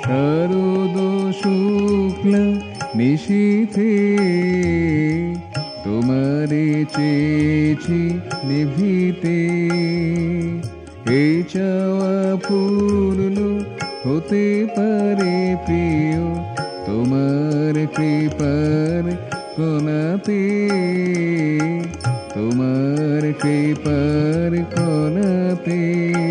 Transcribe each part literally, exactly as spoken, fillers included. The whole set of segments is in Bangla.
শারদ শুক্লা নিশীথে তোমারে চেয়েছি নিভিতে, এ চাওয়া পূর্ণ হতে পারে প্রিয় তোমার কৃপার কণাতে, তোমার কৃপার কণাতে।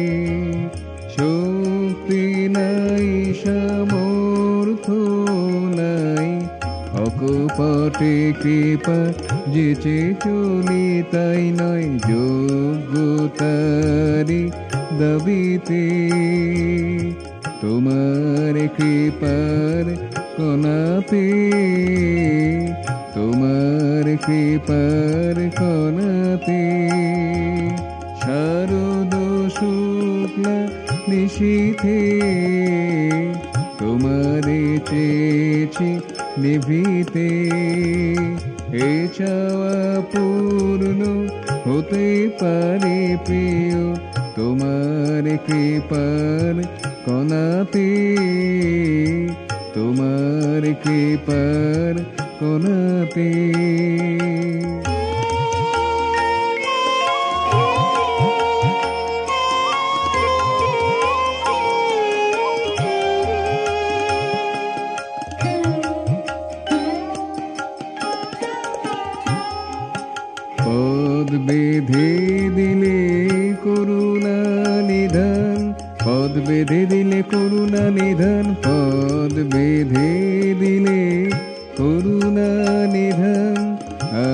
শক্তি নাই সামর্থ্য নাই, অকপটে কৃপা যেচে চলি তাই নয়, যোগ্যতারি দাবিতে তোমার কৃপার কণাতে, তোমার কৃপার কণাতে। শারদ শুক্লা নিশীথে তোমারে চেয়েছি নিভিতে, এ চাওয়া পূর্ণ হতে পারে প্রিয় তোমার কৃপার কণাতে, তোমার কৃপার কণাতে। পদ বেঁধে দিলে করুণা নিধান, পদ বেঁধে দিলে করুণা নিধান, পদ বেঁধে দিলে করুণা নিধান। আ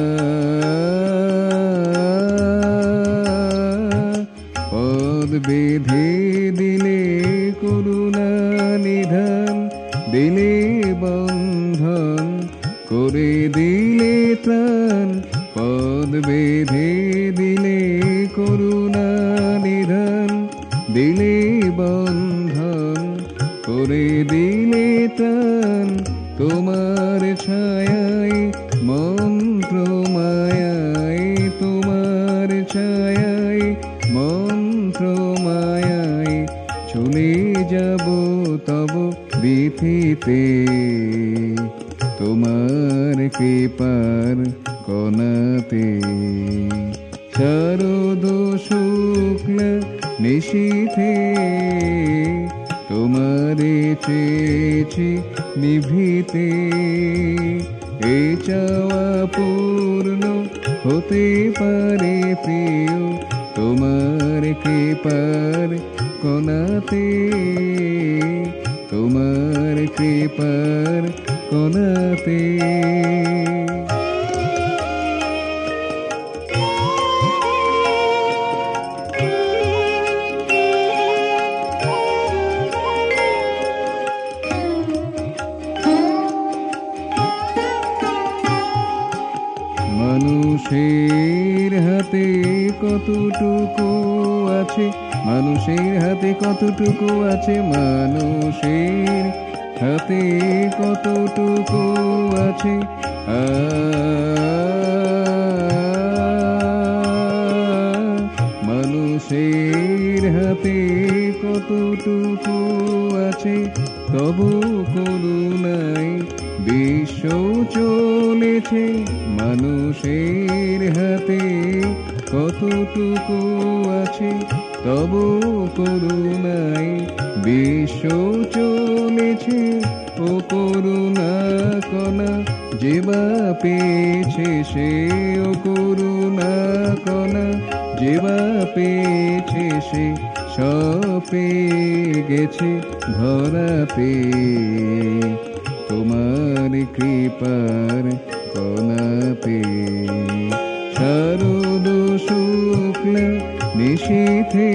পদ বেঁধে দিলে করুণা নিধান, দিলে বন্ধন করে দিলে ত্রাণ, পদ বেঁধে দিলে করুণা নিধান, দিলে বন্ধন করে দিলে ত্রাণ। তোমার ছায়ায় মন্ত্র মায়ায়, তোমার ছায়ায় মন্ত্র মায়ায় চলে যাব তব বিথিতে, তোমার কৃপার কণাতে। শারদ শুক্লা নিশীথে তোমারে চেয়েছি নিভিতে, এ চাওয়া পূর্ণ হতে পারে প্রিয় তোমার কৃপার কণাতে, তোমার কৃপার কণাতে। মানুষের হাতে কতটুকু আছে, মানুষের হাতে কতটুকু আছে, মানুষের হাতে কতটুকু আছে। আ মানুষের হাতে কতটুকু আছে, তবু করুণায় বিশ্ব চলেছে। মানুষের হাতে কতটুকু আছে, তবু করুণায় বিশ্ব চলেছে। ও করুণা কণা যেবা পেয়েছে সে, ও করুণা কণা যেবা পেয়েছে সে, সব পেয়ে গেছে ধরাতে তোমার কৃপার কণাতে। শারদ শুক্লা নিশীথে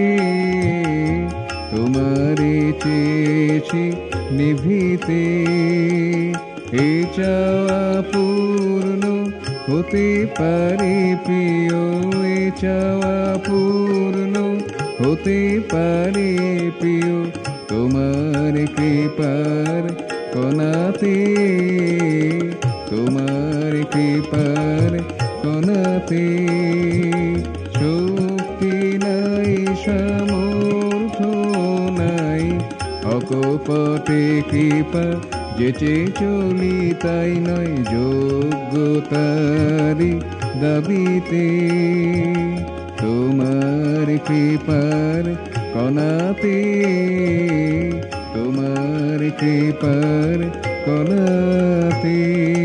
তোমারে চেয়েছি নিভিতে, এ চাওয়া পূর্ণ হতে পারে প্রিয়, এ চাওয়া পূর্ণ হতে পারে প্রিয় তোমার কৃপার কণাতে, তোমার কৃপার কণাতে। শক্তি নাই সামর্থ্য নাই, অকপট বটে কৃপা, যেচে চলি তাই নয় যোগ্যতারি দাবিতে। তোমার কৃপার কণাতে, তোমার কৃপার কণাতে।